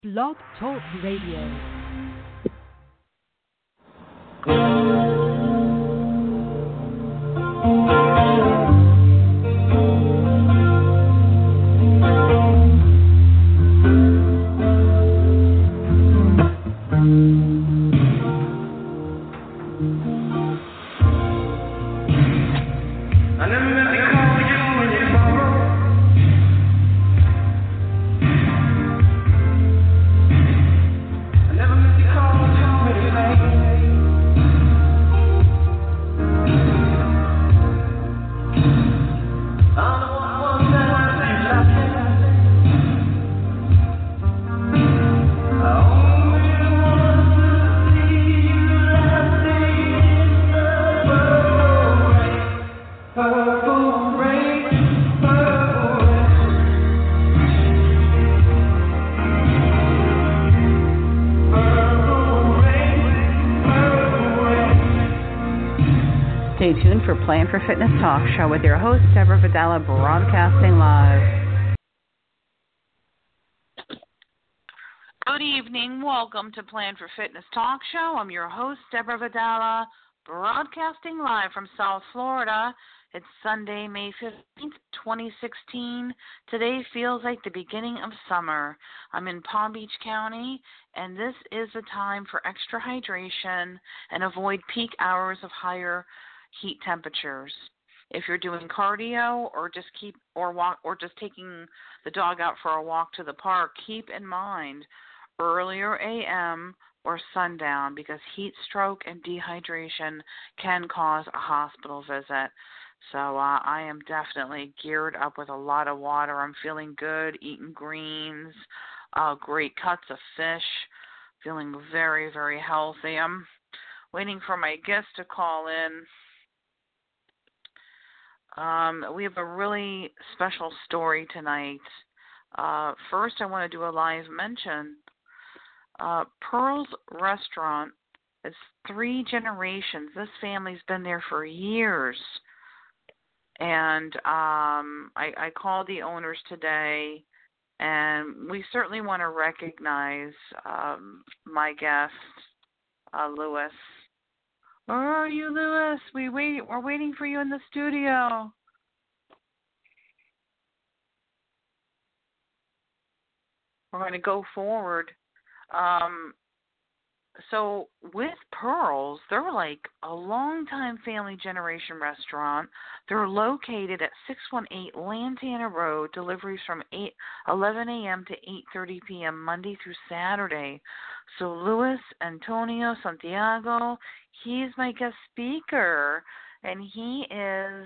Blog Talk Radio. Stay tuned for Plan for Fitness Talk Show with your host, Deborah Vidala, broadcasting live. Good evening. Welcome to Plan for Fitness Talk Show. I'm your host, Deborah Vidala, broadcasting live from South Florida. It's Sunday, May 15th, 2016. Today feels like the beginning of summer. I'm in Palm Beach County, and this is a time for extra hydration and avoid peak hours of higher heat temperatures. If you're doing cardio or just taking the dog out for a walk to the park, keep in mind earlier AM or sundown because heat stroke and dehydration can cause a hospital visit. So I am definitely geared up with a lot of water. I'm feeling good, eating greens, great cuts of fish, feeling very, very healthy. I'm waiting for my guest to call in. We have a really special story tonight. First, I want to do a live mention. Pearl's Restaurant is 3 generations. This family's been there for years. And I called the owners today, and we certainly want to recognize my guest, Louis. Where are you, Louis? We're waiting for you in the studio. We're going to go forward. So with Pearls, they're like a long-time family generation restaurant. They're located at 618 Lantana Road, deliveries from 11 a.m. to 8:30 p.m. Monday through Saturday. So Luis Antonio Santiago, he's my guest speaker, and he is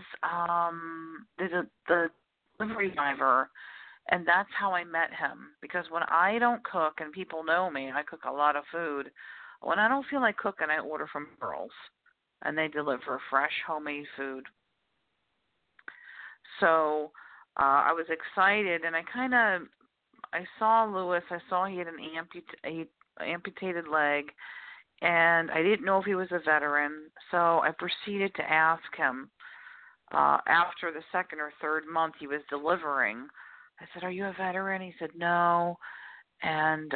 the delivery driver. And that's how I met him, because when I don't cook, and people know me, I cook a lot of food. When I don't feel like cooking, I order from Pearls, and they deliver fresh, homemade food. So I was excited, and I saw Louis. I saw he had an amputated leg, and I didn't know if he was a veteran. So I proceeded to ask him after the second or third month he was delivering. I said, "Are you a veteran?" He said, "No." And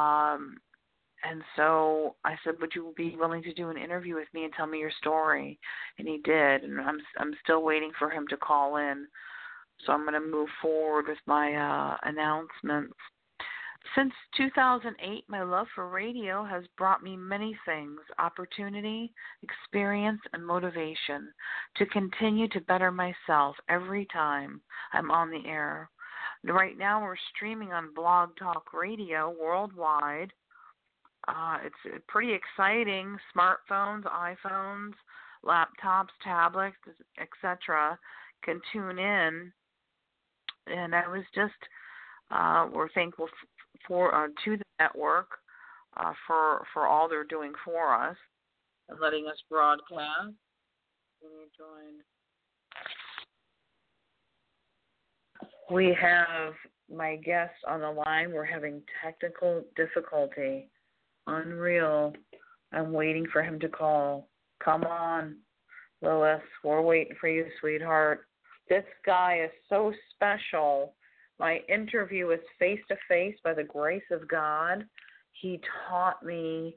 so I said, "Would you be willing to do an interview with me and tell me your story?" And he did. And I'm still waiting for him to call in. So I'm going to move forward with my announcements. Since 2008, my love for radio has brought me many things: opportunity, experience, and motivation to continue to better myself every time I'm on the air. Right now, we're streaming on Blog Talk Radio worldwide. It's pretty exciting. Smartphones, iPhones, laptops, tablets, etc. can tune in. And I was just we're thankful to the network for all they're doing for us and letting us broadcast. Let me join. We have my guest on the line. We're having technical difficulty. Unreal. I'm waiting for him to call. Come on, Louis. We're waiting for you, sweetheart. This guy is so special. My interview was face-to-face by the grace of God. He taught me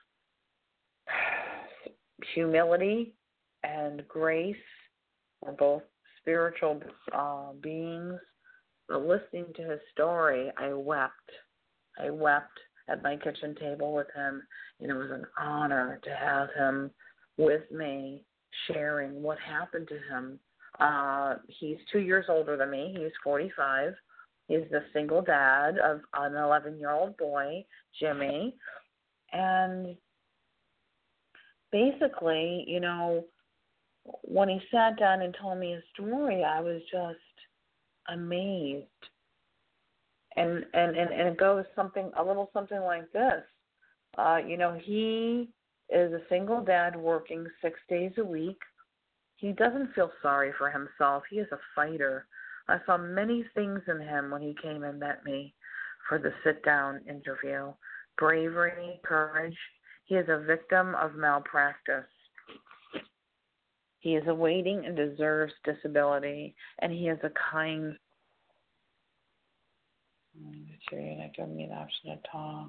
humility and grace. We're both spiritual beings. But listening to his story, I wept. I wept at my kitchen table with him, and it was an honor to have him with me sharing what happened to him. He's 2 years older than me. He's 45. He's the single dad of an 11-year-old boy, Jimmy. And basically, you know, when he sat down and told me his story, I was just amazed. And it goes a little something like this. You know, he is a single dad working 6 days a week. He doesn't feel sorry for himself. He is a fighter. I saw many things in him when he came and met me for the sit-down interview. Bravery, courage. He is a victim of malpractice. He is awaiting and deserves disability, and he is a kind. You're not giving me the option to talk.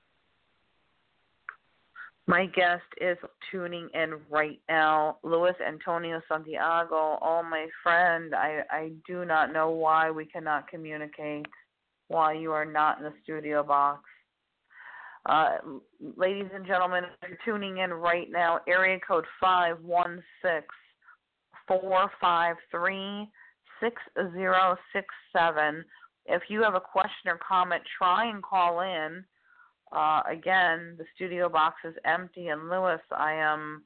My guest is tuning in right now, Luis Antonio Santiago. Oh, my friend, I do not know why we cannot communicate while you are not in the studio box. Ladies and gentlemen, if you're tuning in right now, area code 516-453-6067. If you have a question or comment, try and call in. Again, the studio box is empty. And Luis, I am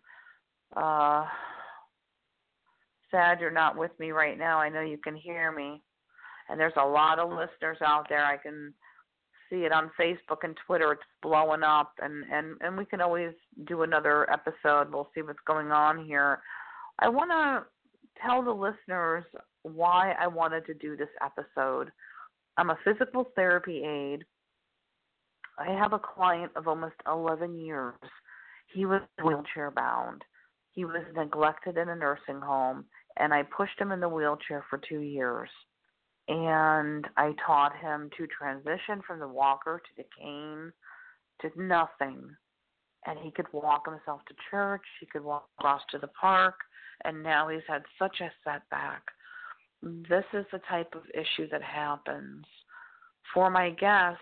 sad you're not with me right now. I know you can hear me. And there's a lot of listeners out there. I can see it on Facebook and Twitter. It's blowing up. And we can always do another episode. We'll see what's going on here. I want to tell the listeners why I wanted to do this episode. I'm a physical therapy aide. I have a client of almost 11 years. He was wheelchair bound. He was neglected in a nursing home, and I pushed him in the wheelchair for 2 years. And I taught him to transition from the walker to the cane to nothing. And he could walk himself to church. He could walk across to the park. And now he's had such a setback. This is the type of issue that happens. For my guest,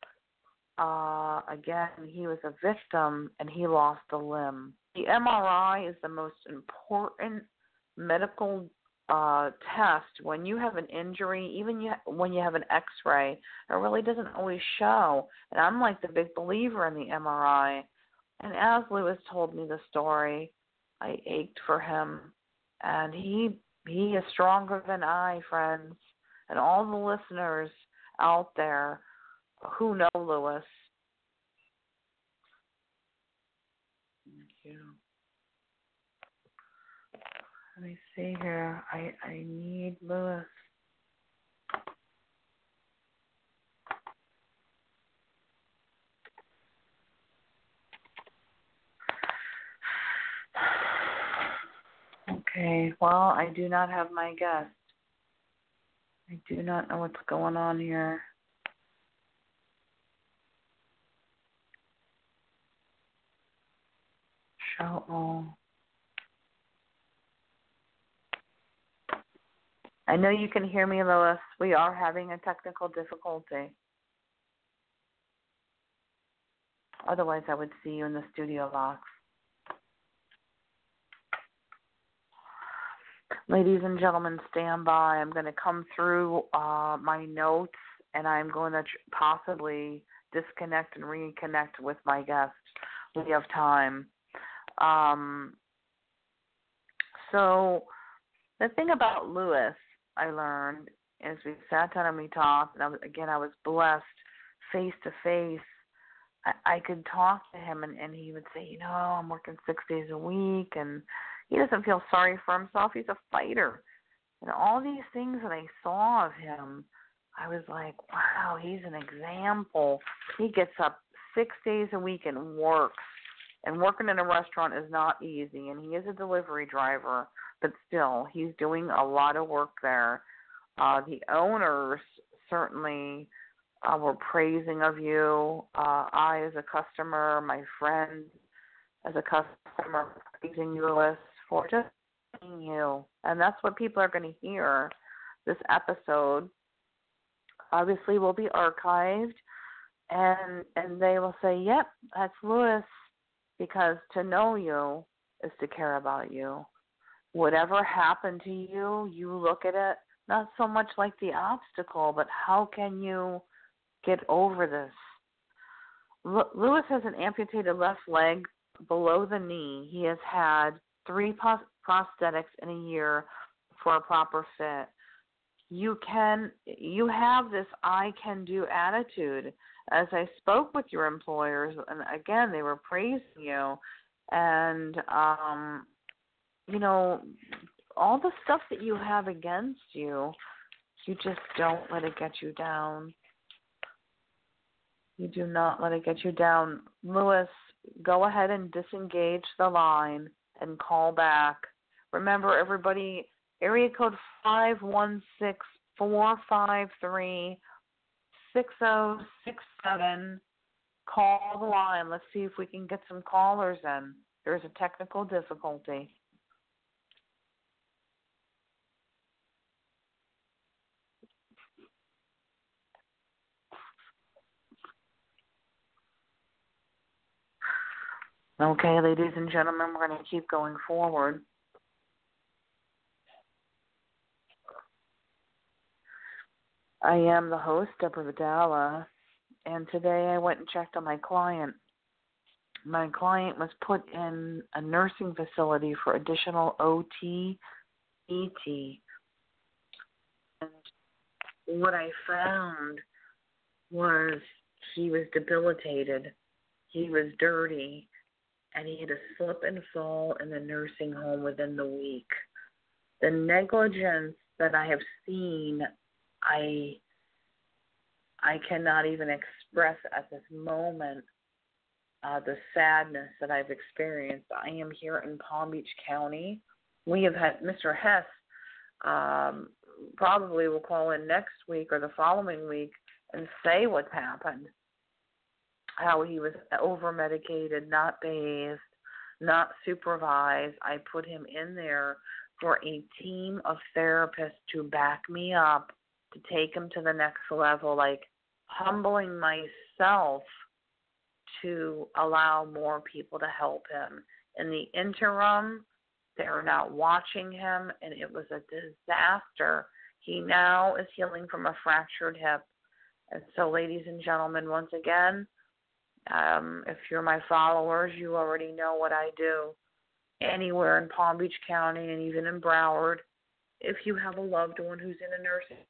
again, he was a victim and he lost a limb. The MRI is the most important medical test. When you have an injury, even when you have an X-ray, it really doesn't always show. And I'm like the big believer in the MRI. And as Luis told me the story, I ached for him. And he is stronger than I, friends, and all the listeners out there who know Luis. Thank you. Let me see here. I need Luis. Okay, well, I do not have my guest. I do not know what's going on here. Show all. I know you can hear me, Luis. We are having a technical difficulty. Otherwise, I would see you in the studio box. Ladies and gentlemen, stand by. I'm going to come through my notes, and I'm going to possibly disconnect and reconnect with my guest. We have time. So the thing about Luis, I learned, as we sat down and we talked, and I was blessed face to face. I could talk to him, and he would say, I'm working 6 days a week, and he doesn't feel sorry for himself. He's a fighter. And all these things that I saw of him, I was like, wow, he's an example. He gets up 6 days a week and works. And working in a restaurant is not easy. And he is a delivery driver, but still, he's doing a lot of work there. The owners certainly were praising of you. I, as a customer, my friend, as a customer, praising you, Louis, for just being you. And that's what people are going to hear. This episode obviously will be archived, and they will say, yep, that's Louis, because to know you is to care about you. Whatever happened to you, you look at it not so much like the obstacle, but how can you get over this? Louis has an amputated left leg below the knee. He has had 3 prosthetics in a year for a proper fit. You have this I can do attitude. As I spoke with your employers, and again, they were praising you, and all the stuff that you have against you, you just don't let it get you down. You do not let it get you down. Louis, go ahead and disengage the line and call back. Remember, everybody, area code 516-453-6067. Call the line. Let's see if we can get some callers in. There's a technical difficulty. Okay, ladies and gentlemen, we're going to keep going forward. I am the host, Deborah Vidala, and today I went and checked on my client. My client was put in a nursing facility for additional OT, ET. And what I found was he was debilitated, he was dirty, and he had a slip and fall in the nursing home within the week. The negligence that I have seen, I cannot even express at this moment the sadness that I've experienced. I am here in Palm Beach County. We have had Mr. Hess probably will call in next week or the following week and say what's happened. How he was over-medicated, not bathed, not supervised. I put him in there for a team of therapists to back me up, to take him to the next level, like humbling myself to allow more people to help him. In the interim, they're not watching him, and it was a disaster. He now is healing from a fractured hip. And so, ladies and gentlemen, once again, if you're my followers, you already know what I do. Anywhere in Palm Beach County and even in Broward, if you have a loved one who's in a nursing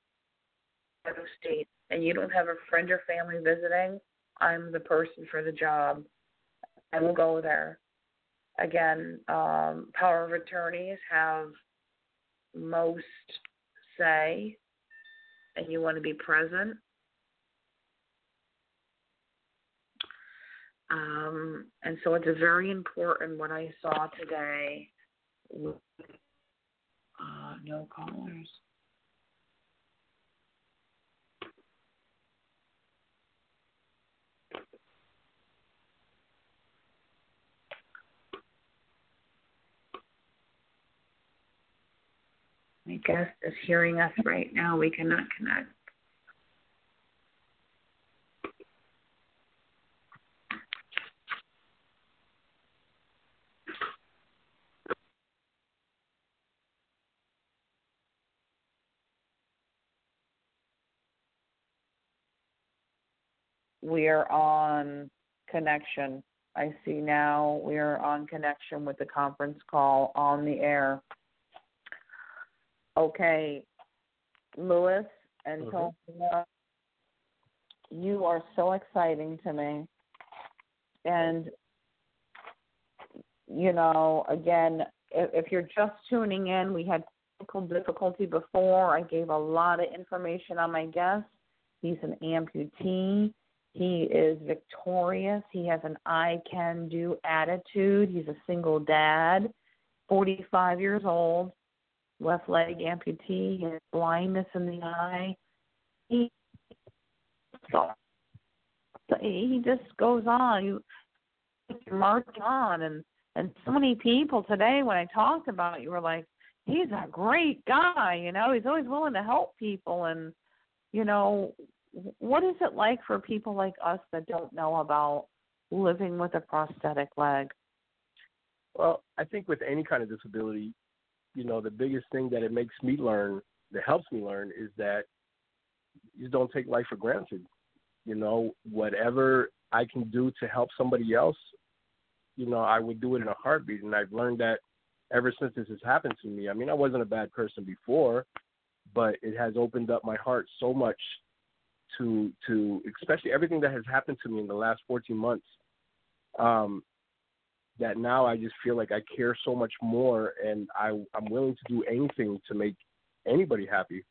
state and you don't have a friend or family visiting, I'm the person for the job. I will go there. Again, power of attorneys have most say, and you want to be present. And so it's very important what I saw today. No callers. My guest is hearing us right now. We cannot connect. We are on connection. I see now we are on connection with the conference call on the air. Okay, Louis and Tonya, you are so exciting to me. And, again, if you're just tuning in, we had technical difficulty before. I gave a lot of information on my guest. He's an amputee. He is victorious. He has an I-can-do attitude. He's a single dad, 45 years old, left leg amputee. He has blindness in the eye. he just goes on. You march on, and so many people today, when I talked about it, you were like, he's a great guy. He's always willing to help people. And what is it like for people like us that don't know about living with a prosthetic leg? Well, I think with any kind of disability, the biggest thing that it makes me learn, that helps me learn, is that you don't take life for granted. Whatever I can do to help somebody else, I would do it in a heartbeat. And I've learned that ever since this has happened to me. I mean, I wasn't a bad person before, but it has opened up my heart so much to especially everything that has happened to me in the last 14 months, that now I just feel like I care so much more, and I'm willing to do anything to make anybody happy.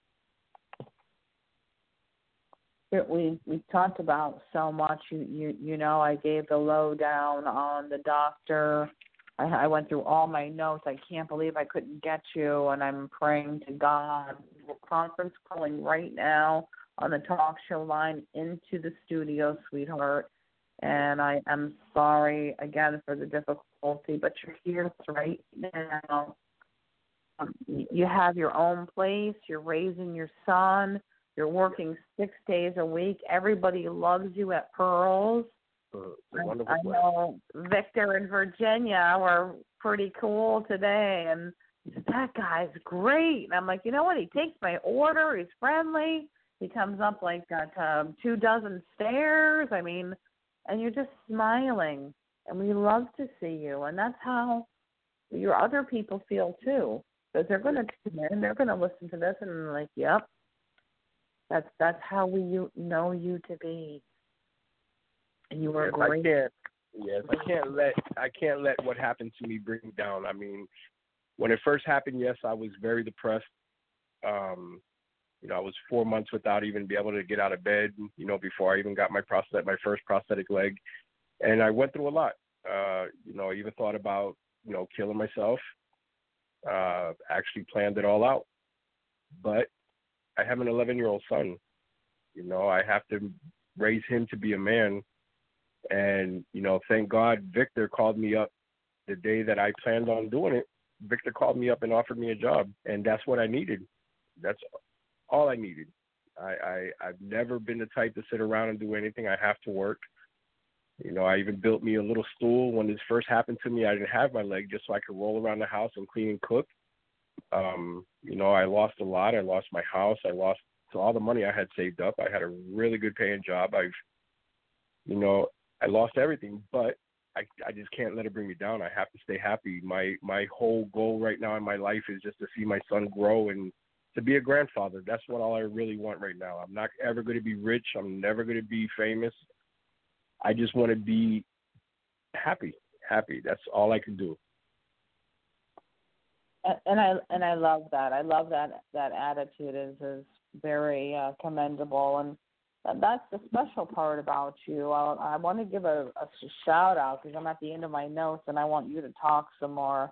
We talked about so much. I gave the lowdown on the doctor. I went through all my notes. I can't believe I couldn't get you, and I'm praying to God. We're conference calling right now on the talk show line into the studio, sweetheart. And I am sorry again for the difficulty, but you're here right now. You have your own place. You're raising your son. You're working 6 days a week. Everybody loves you at Pearls. I know Victor and Virginia were pretty cool today, and that guy's great. And I'm like, you know what? He takes my order. He's friendly. He comes up like 24 stairs. I mean, and you're just smiling, and we love to see you. And that's how your other people feel too, because they're going to tune in, they're going to listen to this, and they're like, yep, that's how we know you to be. And you were great. I can't let what happened to me bring me down. I mean, when it first happened, yes, I was very depressed. I was 4 months without even be able to get out of bed, before I even got my first prosthetic leg. And I went through a lot. I even thought about, killing myself. Actually planned it all out. But I have an 11-year-old son. I have to raise him to be a man. And, thank God Victor called me up the day that I planned on doing it. Victor called me up and offered me a job, and that's what I needed. That's all I needed. I've never been the type to sit around and do anything. I have to work. I even built me a little stool. When this first happened to me, I didn't have my leg just so I could roll around the house and clean and cook. I lost a lot. I lost my house. I lost all the money I had saved up. I had a really good paying job. I lost everything, but I just can't let it bring me down. I have to stay happy. My whole goal right now in my life is just to see my son grow and to be a grandfather. That's all I really want right now. I'm not ever going to be rich. I'm never going to be famous. I just want to be happy. That's all I can do. And I love that. I love that attitude is very commendable, and that's the special part about you. I want to give a shout out because I'm at the end of my notes and I want you to talk some more.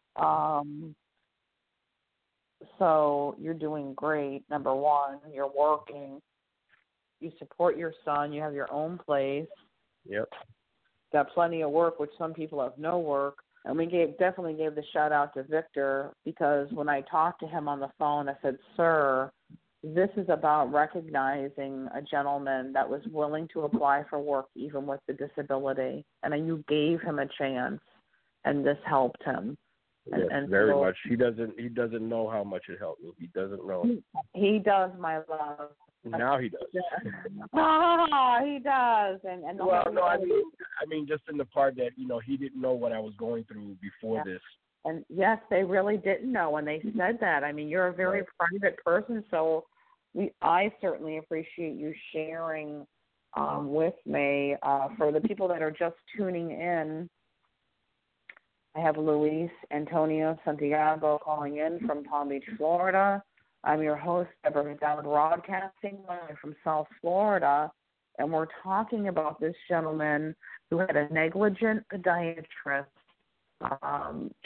So you're doing great. Number one, you're working. You support your son. You have your own place. Yep. Got plenty of work, which some people have no work. And we definitely gave the shout out to Victor because when I talked to him on the phone, I said, "Sir, this is about recognizing a gentleman that was willing to apply for work even with the disability, and you gave him a chance, and this helped him." Yes, and very much. He doesn't know how much it helped me. He doesn't know. He does, my love. Now he does. Oh, he does. And well, no, I mean, just in the part that he didn't know what I was going through before this. And yes, they really didn't know when they said that. I mean, you're a very private person, so I certainly appreciate you sharing with me. For the people that are just tuning in, I have Luis Antonio Santiago calling in from Palm Beach, Florida. I'm your host, Deborah Vidal, broadcasting live from South Florida, and we're talking about this gentleman who had a negligent podiatrist.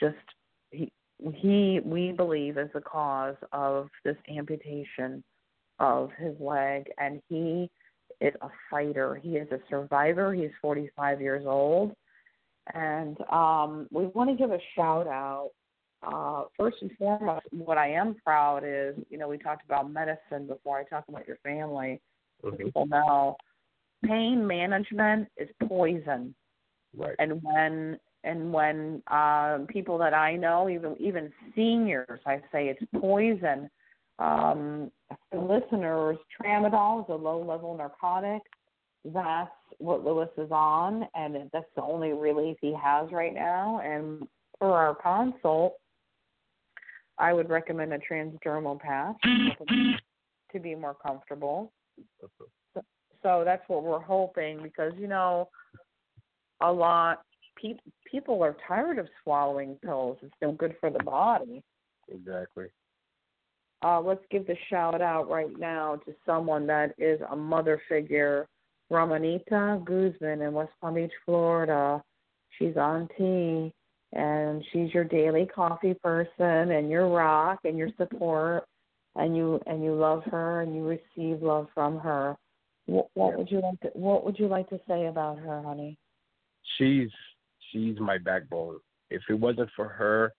We believe is the cause of this amputation. of his leg, and he is a fighter. He is a survivor. He's 45 years old. And we want to give a shout-out. First and foremost, what I am proud is, we talked about medicine before I talk about your family. Mm-hmm. People know pain management is poison. Right. And when people that I know, even seniors, I say it's poison. For listeners, tramadol is a low-level narcotic. That's what Lewis is on, and that's the only relief he has right now. And for our consult, I would recommend a transdermal patch to be more comfortable. So that's what we're hoping, because, a lot people are tired of swallowing pills. It's no good for the body. Exactly. Let's give the shout out right now to someone that is a mother figure, Ramonita Guzman in West Palm Beach, Florida. She's on tea, and she's your daily coffee person, and your rock, and your support, and you love her, and you receive love from her. What would you like to say about her, honey? She's my backbone. If it wasn't for her,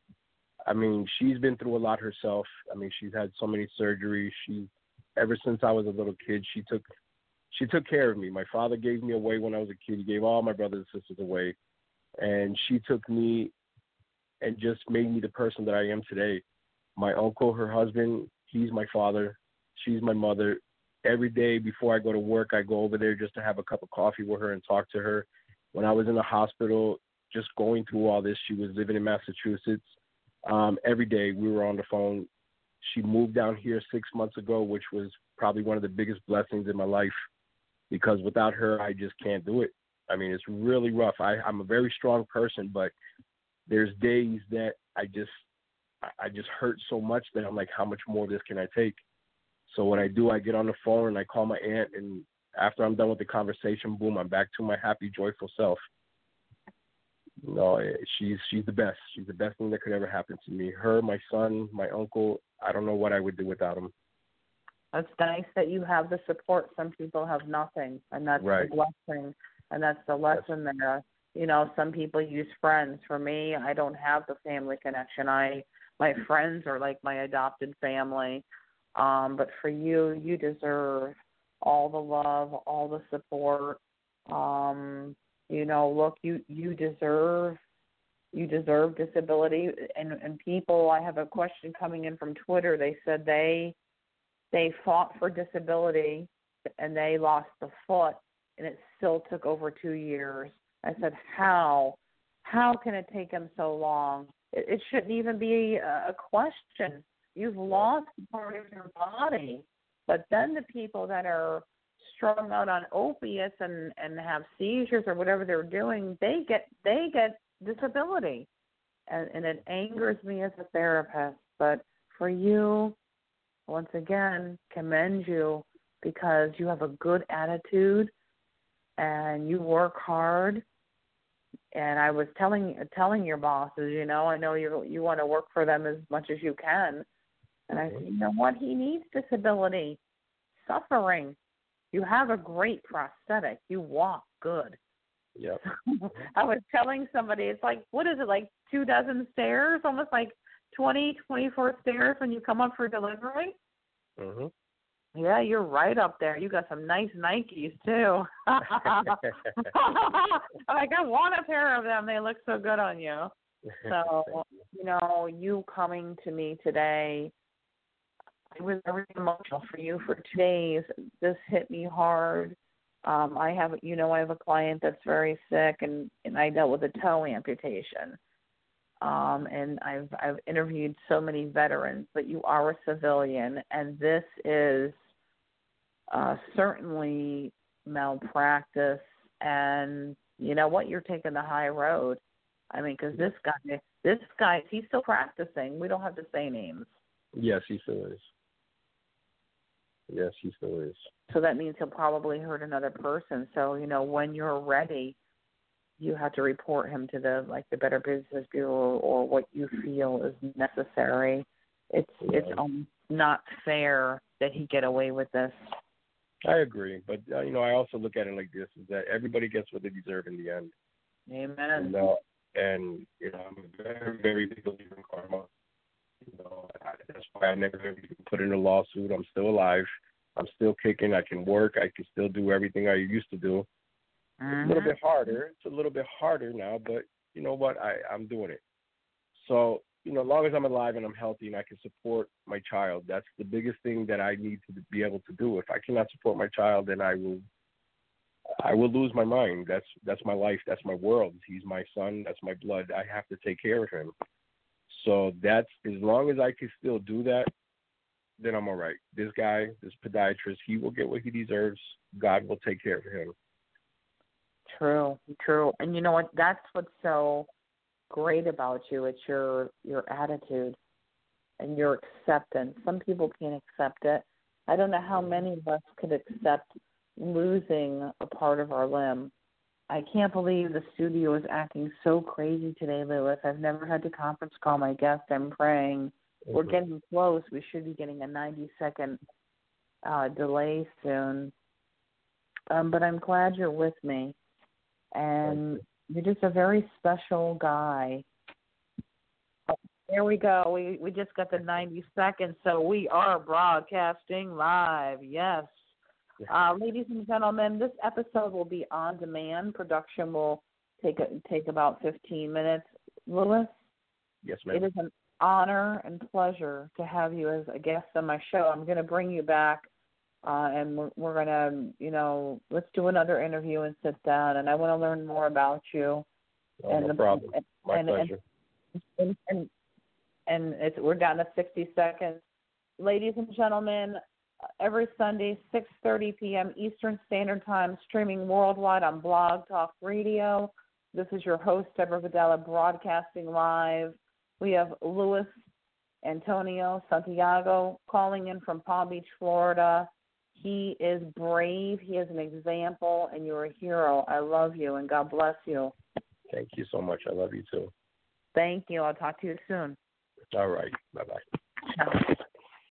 she's been through a lot herself. She's had so many surgeries. Ever since I was a little kid, she took care of me. My father gave me away when I was a kid. He gave all my brothers and sisters away. And she took me and just made me the person that I am today. My uncle, her husband, he's my father. She's my mother. Every day before I go to work, I go over there just to have a cup of coffee with her and talk to her. When I was in the hospital, just going through all this, she was living in Massachusetts. Every day we were on the phone. She moved down here 6 months ago, which was probably one of the biggest blessings in my life, because without her, I just can't do it. It's really rough. I'm a very strong person, but there's days that I just hurt so much that I'm like, how much more of this can I take? So what I do, I get on the phone and I call my aunt, and after I'm done with the conversation, boom, I'm back to my happy, joyful self. She's the best. She's the best thing that could ever happen to me. Her, my son, my uncle, I don't know what I would do without them. It's nice that you have the support. Some people have nothing, and that's right. the blessing, and that's the lesson there. Some people use friends. For me, I don't have the family connection. My friends are like my adopted family. But for you, you deserve all the love, all the support. Look, you deserve disability. And people, I have a question coming in from Twitter. They said they fought for disability and they lost the foot, and it still took over 2 years. I said, how can it take them so long? It shouldn't even be a question. You've lost part of your body. But then the people that are strung out on opiates and have seizures or whatever they're doing, they get disability. And it angers me as a therapist. But for you, once again, commend you, because you have a good attitude and you work hard. And I was telling your bosses, I know you want to work for them as much as you can. And I said, you know what? He needs disability, suffering. You have a great prosthetic. You walk good. Yep. I was telling somebody, it's like, what is it, like 24 stairs, almost like 24 stairs when you come up for delivery? Mm-hmm. Yeah, you're right up there. You got some nice Nikes, too. I'm like, I want a pair of them. They look so good on you. So, you coming to me today, I was very emotional for you for 2 days. This hit me hard. I have a client that's very sick, and I dealt with a toe amputation. And I've interviewed so many veterans, but you are a civilian, and this is certainly malpractice. And you know what? You're taking the high road. Because this guy, he's still practicing. We don't have to say names. Yes, he still is. Yes, he still is. So that means he'll probably hurt another person. So, when you're ready, you have to report him to the Better Business Bureau, or what you feel is necessary. It's not fair that he get away with this. I agree, but I also look at it like this: is that everybody gets what they deserve in the end. Amen. And I'm a very, very big believer in karma. That's why I never even put in a lawsuit. I'm still alive. I'm still kicking. I can work. I can still do everything I used to do. It's a little bit harder. It's a little bit harder now, but you know what? I'm doing it. So, as long as I'm alive and I'm healthy and I can support my child, that's the biggest thing that I need to be able to do. If I cannot support my child, then I will lose my mind. That's my life. That's my world. He's my son. That's my blood. I have to take care of him. So that's, as long as I can still do that, then I'm all right. This guy, this podiatrist, he will get what he deserves. God will take care of him. True. And you know what? That's what's so great about you. It's your attitude and your acceptance. Some people can't accept it. I don't know how many of us could accept losing a part of our limb. I can't believe the studio is acting so crazy today, Lewis. I've never had to conference call my guest. I'm praying. We're getting close. We should be getting a 90-second delay soon. But I'm glad you're with me. And you're just a very special guy. Oh, there we go. We just got the 90 seconds, so we are broadcasting live. Yes. Ladies and gentlemen, this episode will be on demand. Production will take about 15 minutes. Lewis? Yes, ma'am. It is an honor and pleasure to have you as a guest on my show. I'm going to bring you back, and we're going to, let's do another interview and sit down, and I want to learn more about you. No problem. My pleasure. And we're down to 60 seconds. Ladies and gentlemen, every Sunday, 6:30 p.m. Eastern Standard Time, streaming worldwide on Blog Talk Radio. This is your host, Deborah Vidala, broadcasting live. We have Luis Antonio Santiago calling in from Palm Beach, Florida. He is brave. He is an example, and you're a hero. I love you, and God bless you. Thank you so much. I love you, too. Thank you. I'll talk to you soon. All right. Bye-bye. Ciao.